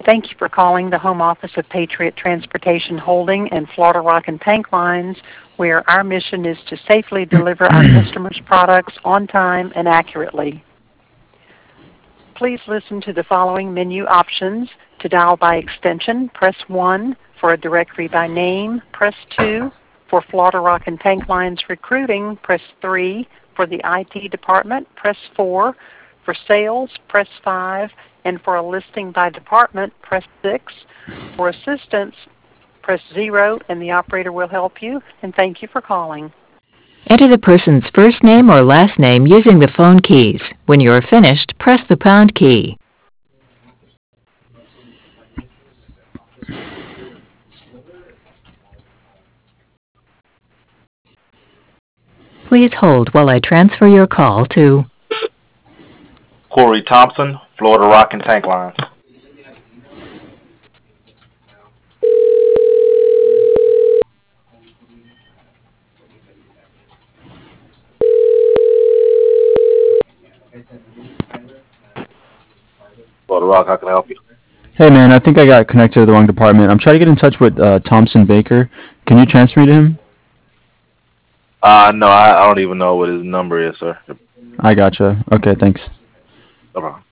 Thank you for calling the home office of Patriot Transportation Holding and Florida Rock and Tank Lines, where our mission is to safely deliver our customers' products on time and accurately. Please listen to the following menu options. To dial by extension, press 1. For a directory by name, press 2. For Florida Rock and Tank Lines recruiting, press 3. For the IT department, press 4. For sales, press 5. And for a listing by department, press 6. For assistance, press 0, and the operator will help you. And thank you for calling. Enter the person's first name or last name using the phone keys. When you are finished, press the pound key. Please hold while I transfer your call to Corey Thompson, Florida Rock and Tank Lines. Florida Rock, how can I help you? Hey man, I think I got connected to the wrong department. I'm trying to get in touch with Thompson Baker. Can you transfer me to him? No, I don't even know what his number is, sir. I gotcha. Okay, thanks. No problem.